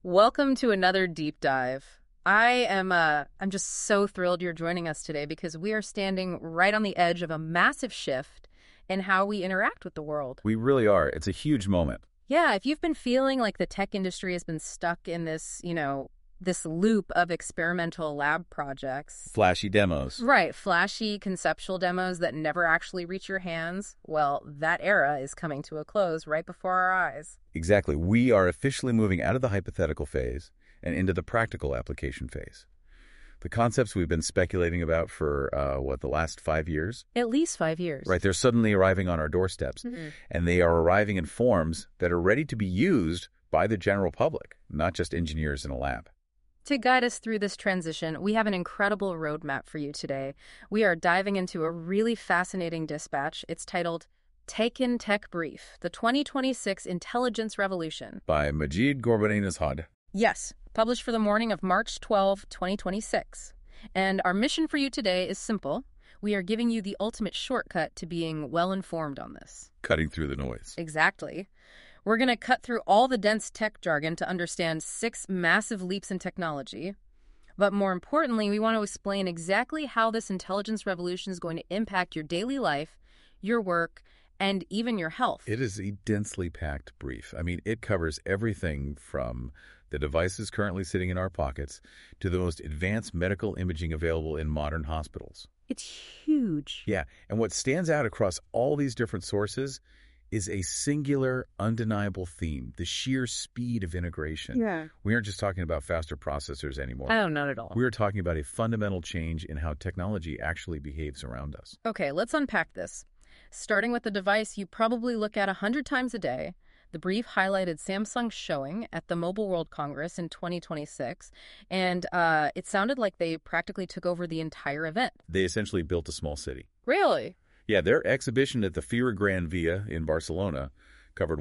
Welcome to another deep dive. I'm just so thrilled you're joining us today because we are standing right on the edge of a massive shift in how we interact with the world. We really are. It's a huge moment. Yeah, if you've been feeling like the tech industry has been stuck in this loop of experimental lab projects. Flashy demos. Right, flashy conceptual demos that never actually reach your hands. Well, that era is coming to a close right before our eyes. Exactly. We are officially moving out of the hypothetical phase and into the practical application phase. The concepts we've been speculating about for, the last 5 years? At least 5 years. Right, they're suddenly arriving on our doorsteps. And they are arriving in forms that are ready to be used by the general public, not just engineers in a lab. To guide us through this transition, we have an incredible roadmap for you today. We are diving into a really fascinating dispatch. It's titled Taken Tech Brief, the 2026 Intelligence Revolution. By Majid Ghorbaneh-Neshad. Yes, published for the morning of March 12, 2026. And our mission for you today is simple. We are giving you the ultimate shortcut to being well-informed on this. Cutting through the noise. Exactly. We're going to cut through all the dense tech jargon to understand 6 massive leaps in technology. But more importantly, we want to explain exactly how this intelligence revolution is going to impact your daily life, your work, and even your health. It is a densely packed brief. I mean, it covers everything from the devices currently sitting in our pockets to the most advanced medical imaging available in modern hospitals. It's huge. Yeah, and what stands out across all these different sources is a singular, undeniable theme, the sheer speed of integration. Yeah. We aren't just talking about faster processors anymore. Oh, not at all. We're talking about a fundamental change in how technology actually behaves around us. Okay, let's unpack this. Starting with the device you probably look at 100 times a day, the brief highlighted Samsung's showing at the Mobile World Congress in 2026, and it sounded like they practically took over the entire event. They essentially built a small city. Really? Yeah, their exhibition at the Fira Gran Via in Barcelona covered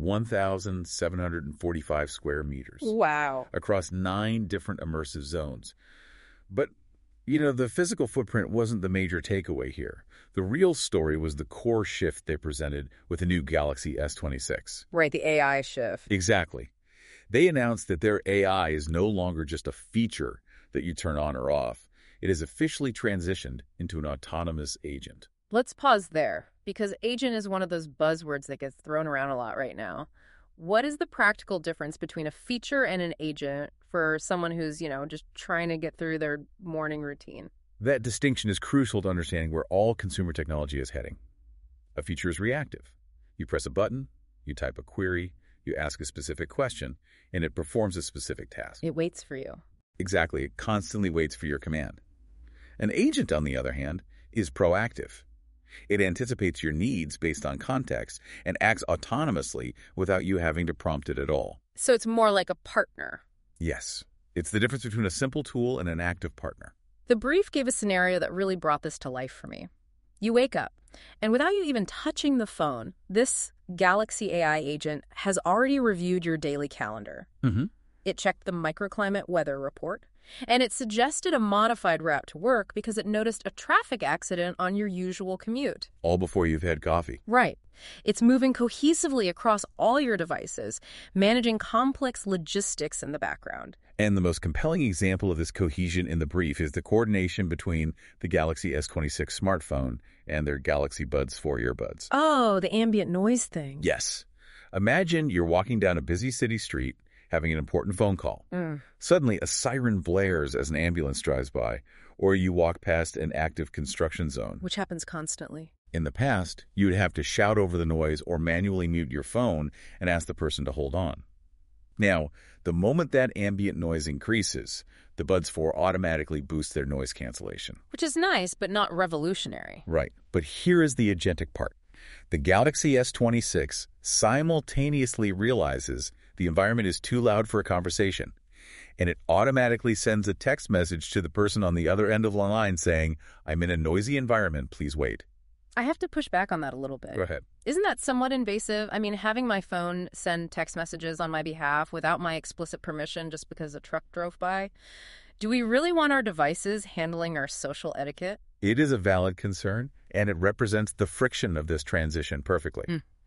1,745 square meters. Wow. Across 9 different immersive zones. But, the physical footprint wasn't the major takeaway here. The real story was the core shift they presented with the new Galaxy S26. Right, the AI shift. Exactly. They announced that their AI is no longer just a feature that you turn on or off. It has officially transitioned into an autonomous agent. Let's pause there, because agent is one of those buzzwords that gets thrown around a lot right now. What is the practical difference between a feature and an agent for someone who's, just trying to get through their morning routine? That distinction is crucial to understanding where all consumer technology is heading. A feature is reactive. You press a button, you type a query, you ask a specific question, and it performs a specific task. It waits for you. Exactly. It constantly waits for your command. An agent, on the other hand, is proactive. It anticipates your needs based on context and acts autonomously without you having to prompt it at all. So it's more like a partner. Yes. It's the difference between a simple tool and an active partner. The brief gave a scenario that really brought this to life for me. You wake up, and without you even touching the phone, this Galaxy AI agent has already reviewed your daily calendar. It checked the microclimate weather report, and it suggested a modified route to work because it noticed a traffic accident on your usual commute. All before you've had coffee. Right. It's moving cohesively across all your devices, managing complex logistics in the background. And the most compelling example of this cohesion in the brief is the coordination between the Galaxy S26 smartphone and their Galaxy Buds 4 earbuds. Oh, the ambient noise thing. Yes. Imagine you're walking down a busy city street, having an important phone call. Suddenly, a siren blares as an ambulance drives by, or you walk past an active construction zone. Which happens constantly. In the past, you'd have to shout over the noise or manually mute your phone and ask the person to hold on. Now, the moment that ambient noise increases, the Buds 4 automatically boost their noise cancellation. Which is nice, but not revolutionary. Right. But here is the agentic part. The Galaxy S26 simultaneously realizes the environment is too loud for a conversation, and it automatically sends a text message to the person on the other end of the line saying, "I'm in a noisy environment, please wait." I have to push back on that a little bit. Go ahead. Isn't that somewhat invasive? I mean, having my phone send text messages on my behalf without my explicit permission just because a truck drove by? Do we really want our devices handling our social etiquette? It is a valid concern, and it represents the friction of this transition perfectly.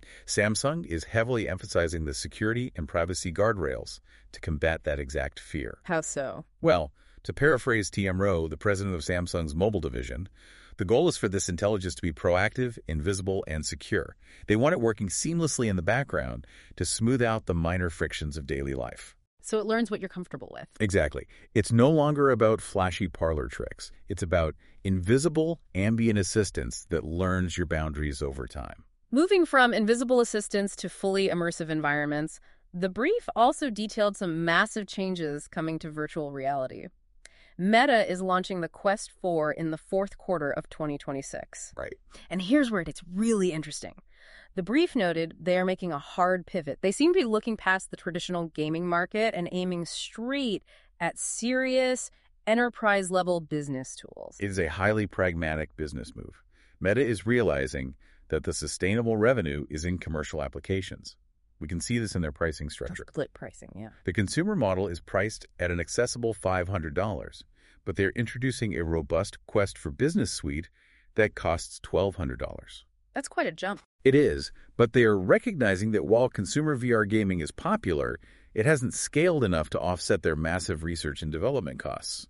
Samsung is heavily emphasizing the security and privacy guardrails to combat that exact fear. How so? Well, to paraphrase TM Rowe, the president of Samsung's mobile division, the goal is for this intelligence to be proactive, invisible, and secure. They want it working seamlessly in the background to smooth out the minor frictions of daily life. So it learns what you're comfortable with. Exactly. It's no longer about flashy parlor tricks. It's about invisible ambient assistance that learns your boundaries over time. Moving from invisible assistants to fully immersive environments, the brief also detailed some massive changes coming to virtual reality. Meta is launching the Quest 4 in the fourth quarter of 2026. Right. And here's where it gets really interesting. The brief noted they are making a hard pivot. They seem to be looking past the traditional gaming market and aiming straight at serious, enterprise-level business tools. It is a highly pragmatic business move. Meta is realizing that the sustainable revenue is in commercial applications. We can see this in their pricing structure. Split pricing, yeah. The consumer model is priced at an accessible $500, but they're introducing a robust Quest for Business suite that costs $1,200. That's quite a jump. It is, but they are recognizing that while consumer VR gaming is popular, it hasn't scaled enough to offset their massive research and development costs.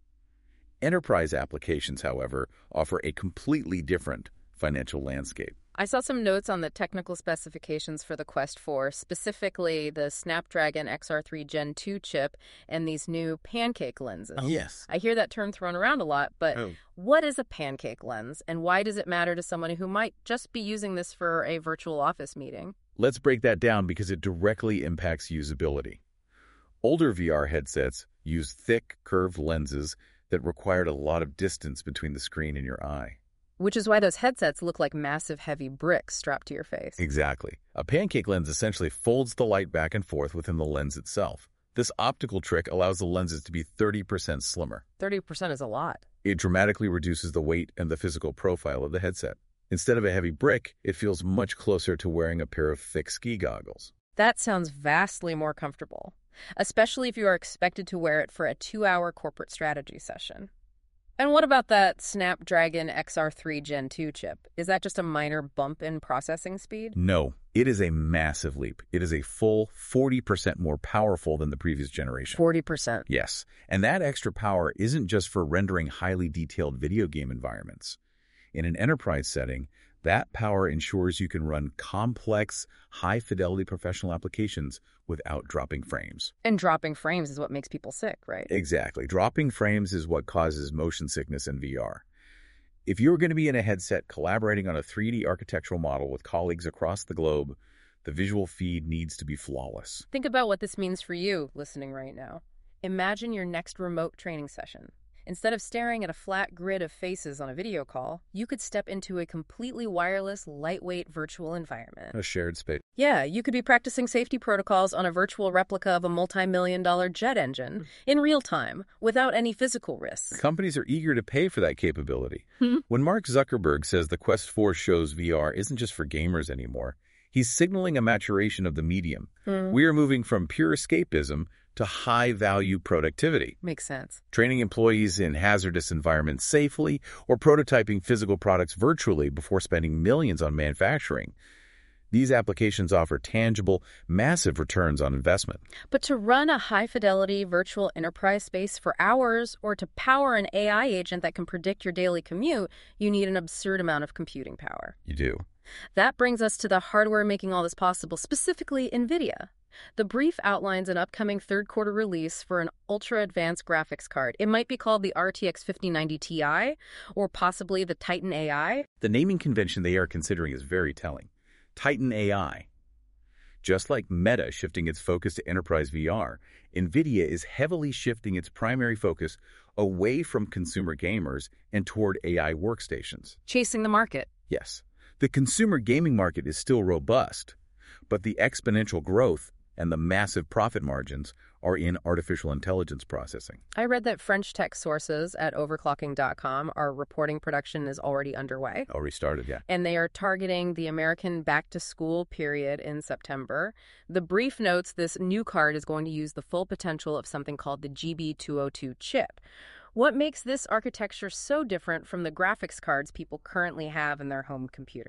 Enterprise applications, however, offer a completely different financial landscape. I saw some notes on the technical specifications for the Quest 4, specifically the Snapdragon XR3 Gen 2 chip and these new pancake lenses. Oh, yes. I hear that term thrown around a lot, but what is a pancake lens, and why does it matter to someone who might just be using this for a virtual office meeting? Let's break that down because it directly impacts usability. Older VR headsets use thick, curved lenses that required a lot of distance between the screen and your eye. Which is why those headsets look like massive, heavy bricks strapped to your face. Exactly. A pancake lens essentially folds the light back and forth within the lens itself. This optical trick allows the lenses to be 30% slimmer. 30% is a lot. It dramatically reduces the weight and the physical profile of the headset. Instead of a heavy brick, it feels much closer to wearing a pair of thick ski goggles. That sounds vastly more comfortable, especially if you are expected to wear it for a 2-hour corporate strategy session. And what about that Snapdragon XR3 Gen 2 chip? Is that just a minor bump in processing speed? No, it is a massive leap. It is a full 40% more powerful than the previous generation. 40%? Yes, and that extra power isn't just for rendering highly detailed video game environments. In an enterprise setting, that power ensures you can run complex, high-fidelity professional applications without dropping frames. And dropping frames is what makes people sick, right? Exactly. Dropping frames is what causes motion sickness in VR. If you're going to be in a headset collaborating on a 3D architectural model with colleagues across the globe, the visual feed needs to be flawless. Think about what this means for you listening right now. Imagine your next remote training session. Instead of staring at a flat grid of faces on a video call, you could step into a completely wireless, lightweight virtual environment. A shared space. Yeah, you could be practicing safety protocols on a virtual replica of a multi-million-dollar jet engine in real time, without any physical risks. Companies are eager to pay for that capability. When Mark Zuckerberg says the Quest 4 shows VR isn't just for gamers anymore, he's signaling a maturation of the medium. We are moving from pure escapism to high-value productivity. Makes sense. Training employees in hazardous environments safely or prototyping physical products virtually before spending millions on manufacturing. These applications offer tangible, massive returns on investment. But to run a high-fidelity virtual enterprise space for hours or to power an AI agent that can predict your daily commute, you need an absurd amount of computing power. You do. That brings us to the hardware making all this possible, specifically NVIDIA. The brief outlines an upcoming third-quarter release for an ultra-advanced graphics card. It might be called the RTX 5090 Ti, or possibly the Titan AI. The naming convention they are considering is very telling. Titan AI. Just like Meta shifting its focus to enterprise VR, NVIDIA is heavily shifting its primary focus away from consumer gamers and toward AI workstations. Chasing the market. Yes. The consumer gaming market is still robust, but the exponential growth and the massive profit margins are in artificial intelligence processing. I read that French tech sources at overclocking.com are reporting production is already underway. Already started, yeah. And they are targeting the American back-to-school period in September. The brief notes this new card is going to use the full potential of something called the GB202 chip. What makes this architecture so different from the graphics cards people currently have in their home computers?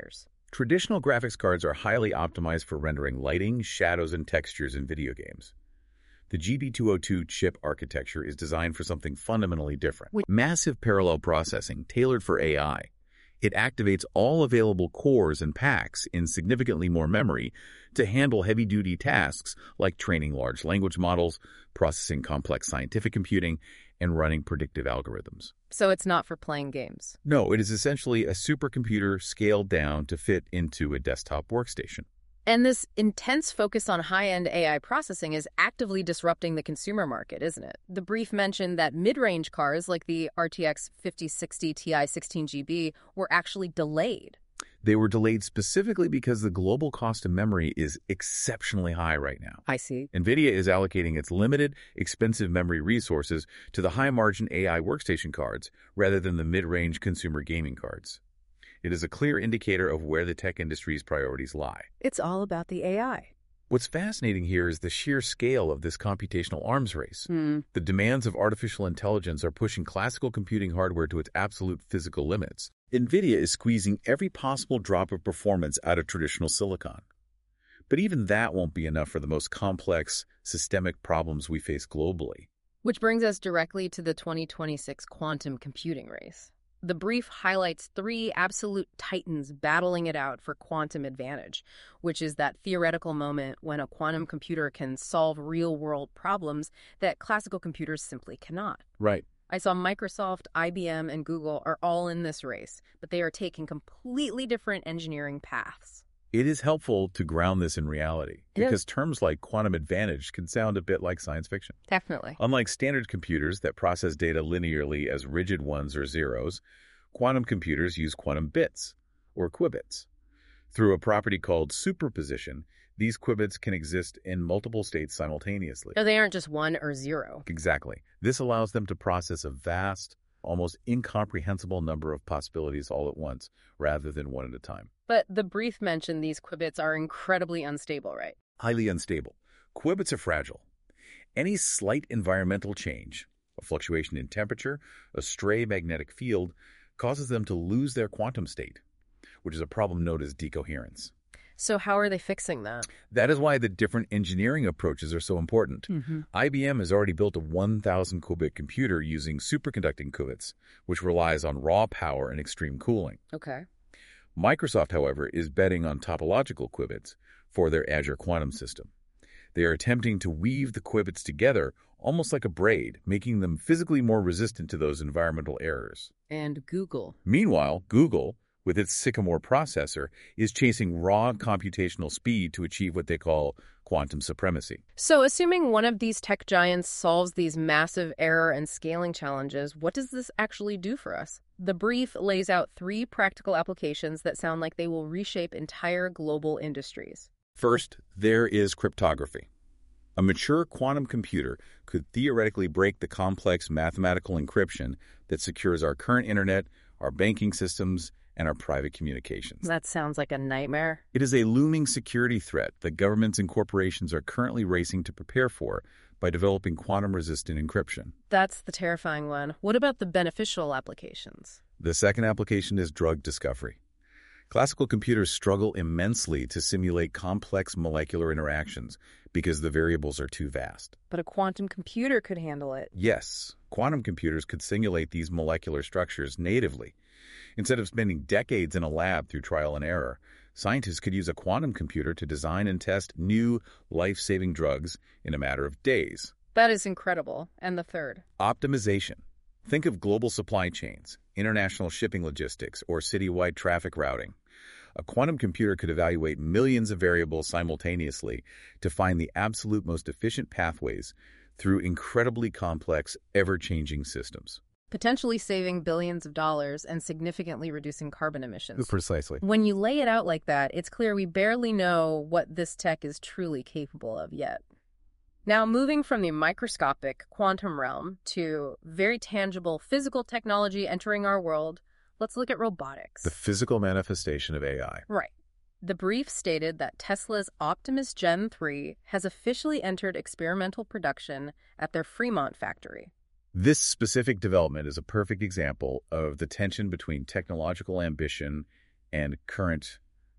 Traditional graphics cards are highly optimized for rendering lighting, shadows, and textures in video games. The GB202 chip architecture is designed for something fundamentally different. Massive parallel processing tailored for AI. It activates all available cores and packs in significantly more memory to handle heavy-duty tasks like training large language models, processing complex scientific computing, and running predictive algorithms. So it's not for playing games? No, it is essentially a supercomputer scaled down to fit into a desktop workstation. And this intense focus on high-end AI processing is actively disrupting the consumer market, isn't it? The brief mentioned that mid-range cars like the RTX 5060 Ti 16GB were actually delayed. They were delayed specifically because the global cost of memory is exceptionally high right now. I see. NVIDIA is allocating its limited, expensive memory resources to the high-margin AI workstation cards rather than the mid-range consumer gaming cards. It is a clear indicator of where the tech industry's priorities lie. It's all about the AI. What's fascinating here is the sheer scale of this computational arms race. The demands of artificial intelligence are pushing classical computing hardware to its absolute physical limits. NVIDIA is squeezing every possible drop of performance out of traditional silicon. But even that won't be enough for the most complex, systemic problems we face globally. Which brings us directly to the 2026 quantum computing race. The brief highlights three absolute titans battling it out for quantum advantage, which is that theoretical moment when a quantum computer can solve real-world problems that classical computers simply cannot. Right. I saw Microsoft, IBM, and Google are all in this race, but they are taking completely different engineering paths. It is helpful to ground this in reality, because terms like quantum advantage can sound a bit like science fiction. Definitely. Unlike standard computers that process data linearly as rigid ones or zeros, quantum computers use quantum bits, or qubits. Through a property called superposition, these qubits can exist in multiple states simultaneously. So they aren't just 1 or 0. Exactly. This allows them to process a vast, almost incomprehensible number of possibilities all at once, rather than one at a time. But the brief mentioned these qubits are incredibly unstable, right? Highly unstable. Qubits are fragile. Any slight environmental change, a fluctuation in temperature, a stray magnetic field, causes them to lose their quantum state, which is a problem known as decoherence. So how are they fixing that? That is why the different engineering approaches are so important. IBM has already built a 1,000 qubit computer using superconducting qubits, which relies on raw power and extreme cooling. Okay. Microsoft, however, is betting on topological qubits for their Azure quantum system. They are attempting to weave the qubits together almost like a braid, making them physically more resistant to those environmental errors. And Google. Meanwhile, Google, with its Sycamore processor, is chasing raw computational speed to achieve what they call quantum supremacy. So assuming one of these tech giants solves these massive error and scaling challenges, what does this actually do for us? The brief lays out 3 practical applications that sound like they will reshape entire global industries. First, there is cryptography. A mature quantum computer could theoretically break the complex mathematical encryption that secures our current internet, our banking systems, and our private communications. That sounds like a nightmare. It is a looming security threat that governments and corporations are currently racing to prepare for by developing quantum-resistant encryption. That's the terrifying one. What about the beneficial applications? The second application is drug discovery. Classical computers struggle immensely to simulate complex molecular interactions because the variables are too vast. But a quantum computer could handle it. Yes, quantum computers could simulate these molecular structures natively. Instead of spending decades in a lab through trial and error, scientists could use a quantum computer to design and test new, life-saving drugs in a matter of days. That is incredible. And the third? Optimization. Think of global supply chains, international shipping logistics, or citywide traffic routing. A quantum computer could evaluate millions of variables simultaneously to find the absolute most efficient pathways through incredibly complex, ever-changing systems. Potentially saving billions of dollars and significantly reducing carbon emissions. Precisely. When you lay it out like that, it's clear we barely know what this tech is truly capable of yet. Now, moving from the microscopic quantum realm to very tangible physical technology entering our world, let's look at robotics. The physical manifestation of AI. Right. The brief stated that Tesla's Optimus Gen 3 has officially entered experimental production at their Fremont factory. This specific development is a perfect example of the tension between technological ambition and current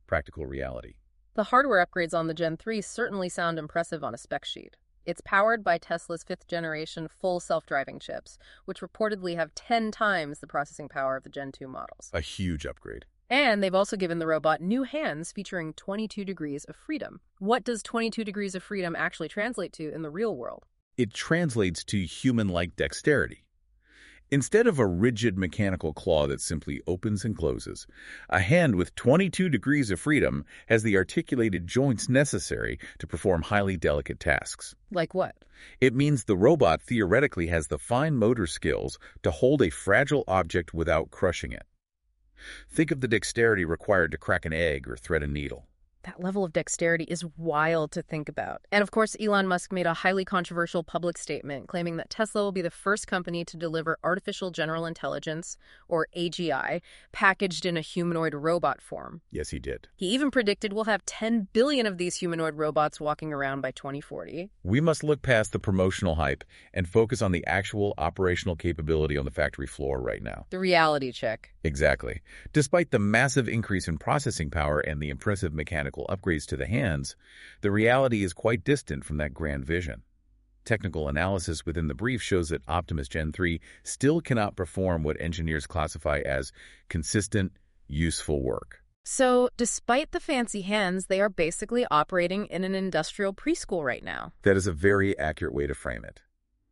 practical reality. The hardware upgrades on the Gen 3 certainly sound impressive on a spec sheet. It's powered by Tesla's 5th-generation full self-driving chips, which reportedly have 10 times the processing power of the Gen 2 models. A huge upgrade. And they've also given the robot new hands featuring 22 degrees of freedom. What does 22 degrees of freedom actually translate to in the real world? It translates to human-like dexterity. Instead of a rigid mechanical claw that simply opens and closes, a hand with 22 degrees of freedom has the articulated joints necessary to perform highly delicate tasks. Like what? It means the robot theoretically has the fine motor skills to hold a fragile object without crushing it. Think of the dexterity required to crack an egg or thread a needle. That level of dexterity is wild to think about. And of course, Elon Musk made a highly controversial public statement claiming that Tesla will be the first company to deliver artificial general intelligence, or AGI, packaged in a humanoid robot form. Yes, he did. He even predicted we'll have 10 billion of these humanoid robots walking around by 2040. We must look past the promotional hype and focus on the actual operational capability on the factory floor right now. The reality check. Exactly. Despite the massive increase in processing power and the impressive mechanical upgrades to the hands, the reality is quite distant from that grand vision. Technical analysis within the brief shows that Optimus Gen 3 still cannot perform what engineers classify as consistent, useful work. So, despite the fancy hands, they are basically operating in an industrial preschool right now. That is a very accurate way to frame it.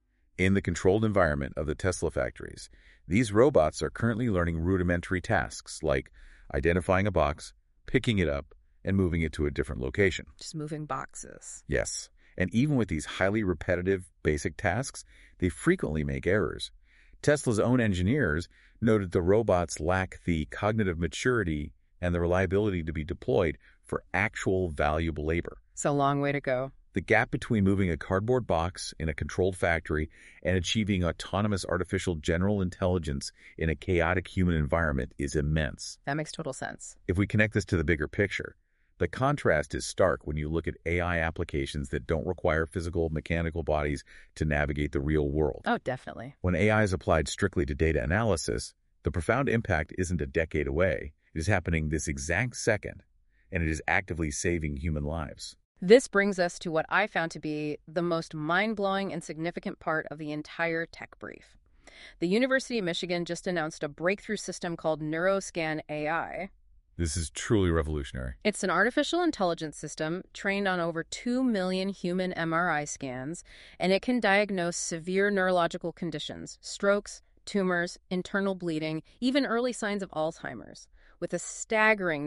In the controlled environment of the Tesla factories, these robots are currently learning rudimentary tasks like identifying a box, picking it up, and moving it to a different location. Just moving boxes. Yes, and even with these highly repetitive, basic tasks, they frequently make errors. Tesla's own engineers noted the robots lack the cognitive maturity and the reliability to be deployed for actual valuable labor. It's a long way to go. The gap between moving a cardboard box in a controlled factory and achieving autonomous artificial general intelligence in a chaotic human environment is immense. That makes total sense. If we connect this to the bigger picture, the contrast is stark when you look at AI applications that don't require physical, mechanical bodies to navigate the real world. Oh, definitely. When AI is applied strictly to data analysis, the profound impact isn't a decade away. It is happening this exact second, and it is actively saving human lives. This brings us to what I found to be the most mind-blowing and significant part of the entire tech brief. The University of Michigan just announced a breakthrough system called NeuroScan AI. This is truly revolutionary. It's an artificial intelligence system trained on over 2 million human MRI scans, and it can diagnose severe neurological conditions, strokes, tumors, internal bleeding, even early signs of Alzheimer's, with a staggering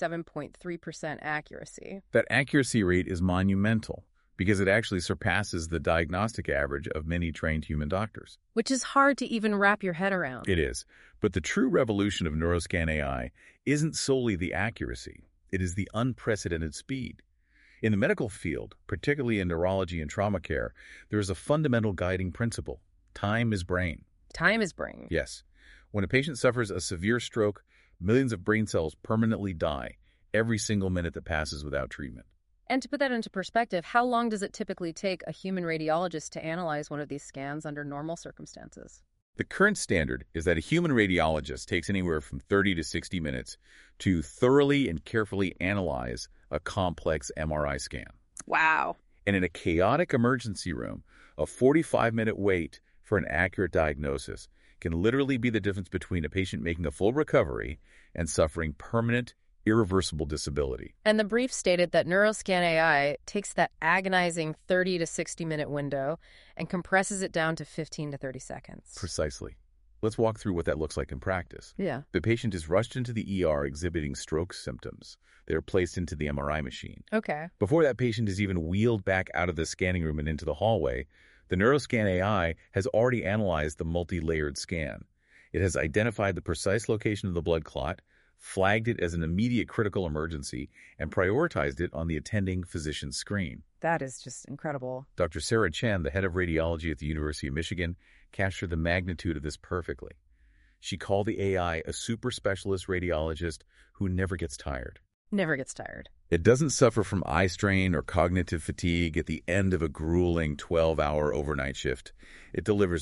97.3% accuracy. That accuracy rate is monumental because it actually surpasses the diagnostic average of many trained human doctors. Which is hard to even wrap your head around. It is. But the true revolution of NeuroScan AI isn't solely the accuracy. It is the unprecedented speed. In the medical field, particularly in neurology and trauma care, there is a fundamental guiding principle. Time is brain. Time is brain. Yes. When a patient suffers a severe stroke, millions of brain cells permanently die every single minute that passes without treatment. And to put that into perspective, how long does it typically take a human radiologist to analyze one of these scans under normal circumstances? The current standard is that a human radiologist takes anywhere from 30 to 60 minutes to thoroughly and carefully analyze a complex MRI scan. Wow. And in a chaotic emergency room, a 45-minute wait for an accurate diagnosis can literally be the difference between a patient making a full recovery and suffering permanent, irreversible disability. And the brief stated that NeuroScan AI takes that agonizing 30 to 60-minute window and compresses it down to 15 to 30 seconds. Precisely. Let's walk through what that looks like in practice. Yeah. The patient is rushed into the ER exhibiting stroke symptoms. They are placed into the MRI machine. Okay. Before that patient is even wheeled back out of the scanning room and into the hallway, the NeuroScan AI has already analyzed the multi-layered scan. It has identified the precise location of the blood clot, flagged it as an immediate critical emergency, and prioritized it on the attending physician's screen. That is just incredible. Dr. Sarah Chen, the head of radiology at the University of Michigan, captured the magnitude of this perfectly. She called the AI a super specialist radiologist who never gets tired. Never gets tired. It doesn't suffer from eye strain or cognitive fatigue at the end of a grueling 12-hour overnight shift. It delivers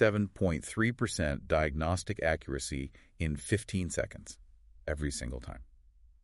97.3% diagnostic accuracy in 15 seconds every single time.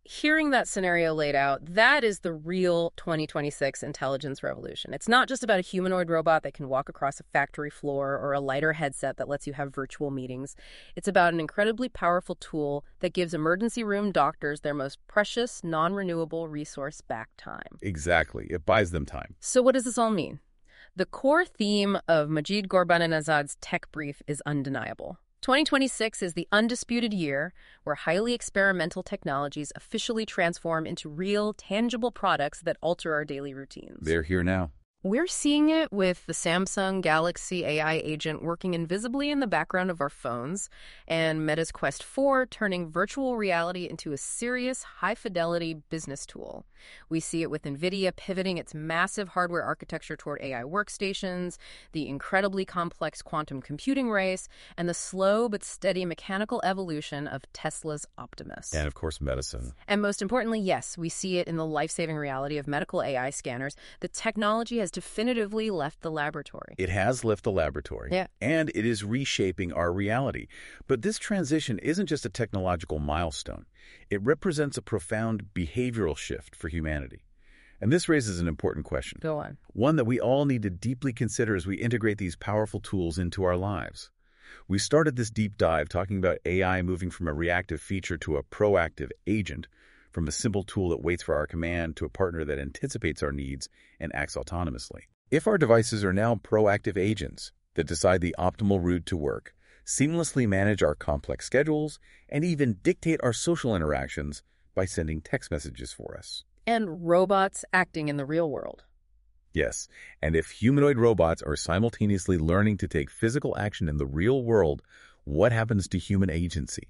Hearing that scenario laid out, that is the real 2026 intelligence revolution. It's not just about a humanoid robot that can walk across a factory floor or a lighter headset that lets you have virtual meetings. It's about an incredibly powerful tool that gives emergency room doctors their most precious, non-renewable resource back: time. Exactly. It buys them time. So what does this all mean? The core theme of Majid Ghorbananezad's tech brief is undeniable. 2026 is the undisputed year where highly experimental technologies officially transform into real, tangible products that alter our daily routines. They're here now. We're seeing it with the Samsung Galaxy AI agent working invisibly in the background of our phones, and Meta's Quest 4 turning virtual reality into a serious, high-fidelity business tool. We see it with NVIDIA pivoting its massive hardware architecture toward AI workstations, the incredibly complex quantum computing race, and the slow but steady mechanical evolution of Tesla's Optimus. And, of course, medicine. And most importantly, yes, we see it in the life-saving reality of medical AI scanners. The technology has definitively left the laboratory. It has left the laboratory. Yeah. And it is reshaping our reality. But this transition isn't just a technological milestone. It represents a profound behavioral shift for humanity. And this raises an important question. Go on. One that we all need to deeply consider as we integrate these powerful tools into our lives. We started this deep dive talking about AI moving from a reactive feature to a proactive agent, from a simple tool that waits for our command to a partner that anticipates our needs and acts autonomously. If our devices are now proactive agents that decide the optimal route to work, seamlessly manage our complex schedules, and even dictate our social interactions by sending text messages for us. And robots acting in the real world. Yes, and if humanoid robots are simultaneously learning to take physical action in the real world, what happens to human agency?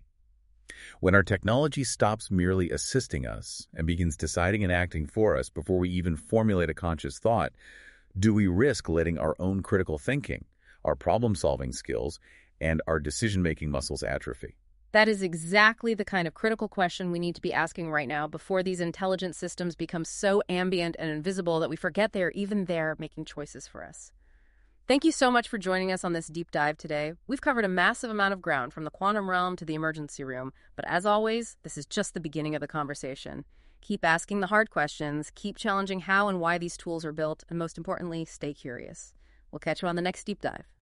When our technology stops merely assisting us and begins deciding and acting for us before we even formulate a conscious thought, do we risk letting our own critical thinking, our problem-solving skills, and our decision-making muscles atrophy? That is exactly the kind of critical question we need to be asking right now before these intelligent systems become so ambient and invisible that we forget they are even there making choices for us. Thank you so much for joining us on this deep dive today. We've covered a massive amount of ground, from the quantum realm to the emergency room. But as always, this is just the beginning of the conversation. Keep asking the hard questions, keep challenging how and why these tools are built, and most importantly, stay curious. We'll catch you on the next deep dive.